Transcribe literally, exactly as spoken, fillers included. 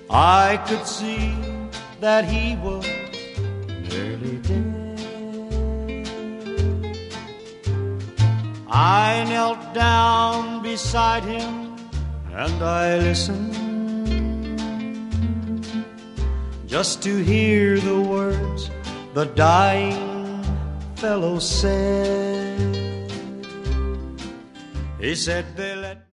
I could see that he was nearly dead. I knelt down beside him and I listened just to hear the words the dying fellow said. He said they let